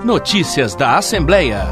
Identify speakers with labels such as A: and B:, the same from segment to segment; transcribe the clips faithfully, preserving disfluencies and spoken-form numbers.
A: Notícias da Assembleia.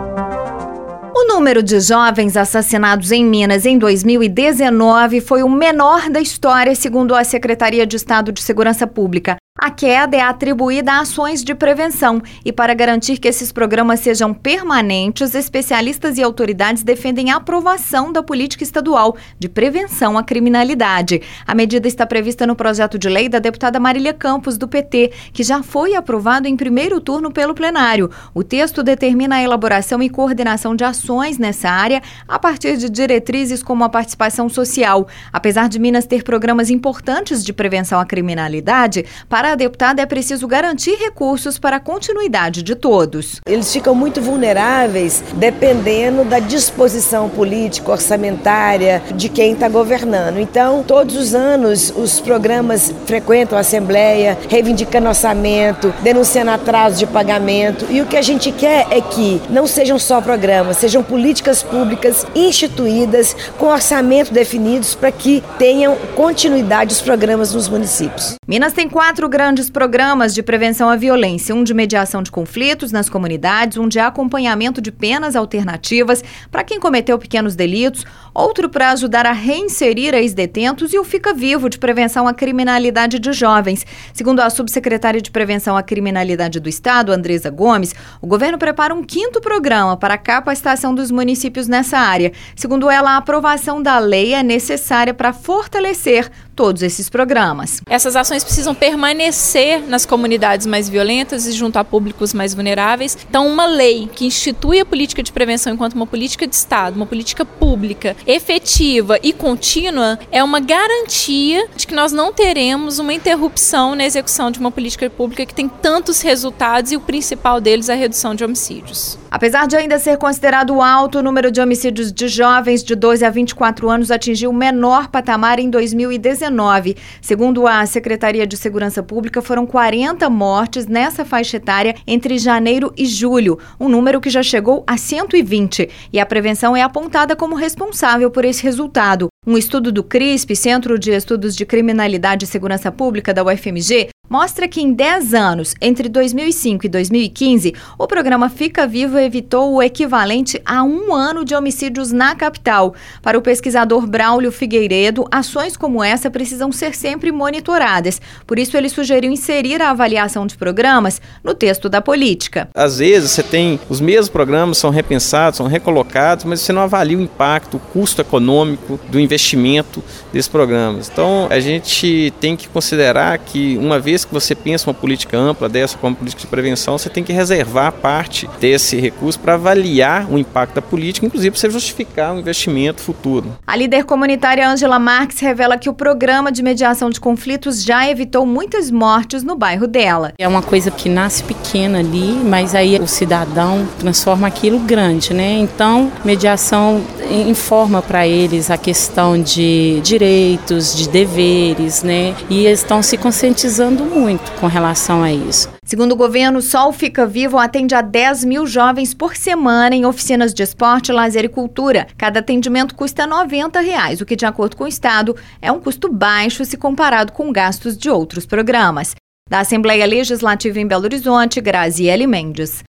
B: O número de jovens assassinados em Minas em dois mil e dezenove foi o menor da história, segundo a Secretaria de Estado de Segurança Pública. A queda é atribuída a ações de prevenção e, para garantir que esses programas sejam permanentes, especialistas e autoridades defendem a aprovação da política estadual de prevenção à criminalidade. A medida está prevista no projeto de lei da deputada Marília Campos, do P T, que já foi aprovado em primeiro turno pelo plenário. O texto determina a elaboração e coordenação de ações nessa área a partir de diretrizes como a participação social. Apesar de Minas ter programas importantes de prevenção à criminalidade, para a deputada é preciso garantir recursos para a continuidade de todos.
C: Eles ficam muito vulneráveis dependendo da disposição política, orçamentária de quem está governando. Então, todos os anos, os programas frequentam a Assembleia, reivindicando orçamento, denunciando atraso de pagamento. E o que a gente quer é que não sejam só programas, sejam políticas públicas instituídas com orçamento definidos para que tenham continuidade os programas nos municípios.
B: Minas tem quatro grandes programas de prevenção à violência, um de mediação de conflitos nas comunidades, um de acompanhamento de penas alternativas para quem cometeu pequenos delitos, outro para ajudar a reinserir ex-detentos e o Fica Vivo de prevenção à criminalidade de jovens. Segundo a subsecretária de Prevenção à Criminalidade do Estado, Andresa Gomes, o governo prepara um quinto programa para a capacitação dos municípios nessa área. Segundo ela, a aprovação da lei é necessária para fortalecer todos esses programas.
D: Essas ações precisam permanecer nas comunidades mais violentas e junto a públicos mais vulneráveis. Então, uma lei que institui a política de prevenção enquanto uma política de Estado, uma política pública, efetiva e contínua, é uma garantia de que nós não teremos uma interrupção na execução de uma política pública que tem tantos resultados e o principal deles é a redução de homicídios.
B: Apesar de ainda ser considerado alto, o número de homicídios de jovens de doze a vinte e quatro anos atingiu o menor patamar em dois mil e dezenove. Segundo a Secretaria de Segurança Pública, foram quarenta mortes nessa faixa etária entre janeiro e julho, um número que já chegou a cento e vinte. E a prevenção é apontada como responsável por esse resultado. Um estudo do CRISP, Centro de Estudos de Criminalidade e Segurança Pública da U F M G, mostra que em dez anos, entre dois mil e cinco e dois mil e quinze, o programa Fica Vivo evitou o equivalente a um ano de homicídios na capital. Para o pesquisador Braulio Figueiredo, ações como essa precisam ser sempre monitoradas. Por isso, ele sugeriu inserir a avaliação de programas no texto da política.
E: Às vezes, você tem os mesmos programas, são repensados, são recolocados, mas você não avalia o impacto, o custo econômico do investimento desses programas. Então, a gente tem que considerar que, uma vez que você pensa uma política ampla dessa como política de prevenção, você tem que reservar parte desse recurso para avaliar o impacto da política, inclusive para você justificar um investimento futuro.
B: A líder comunitária Ângela Marques revela que o programa de mediação de conflitos já evitou muitas mortes no bairro dela.
F: É uma coisa que nasce pequena ali, mas aí o cidadão transforma aquilo grande, né? Então, mediação informa para eles a questão de direitos, de deveres, né? E eles estão se conscientizando muito com relação a isso.
B: Segundo o governo, só o Fica Vivo atende a dez mil jovens por semana em oficinas de esporte, lazer e cultura. Cada atendimento custa noventa reais, o que, de acordo com o Estado, é um custo baixo se comparado com gastos de outros programas. Da Assembleia Legislativa em Belo Horizonte, Graziele Mendes.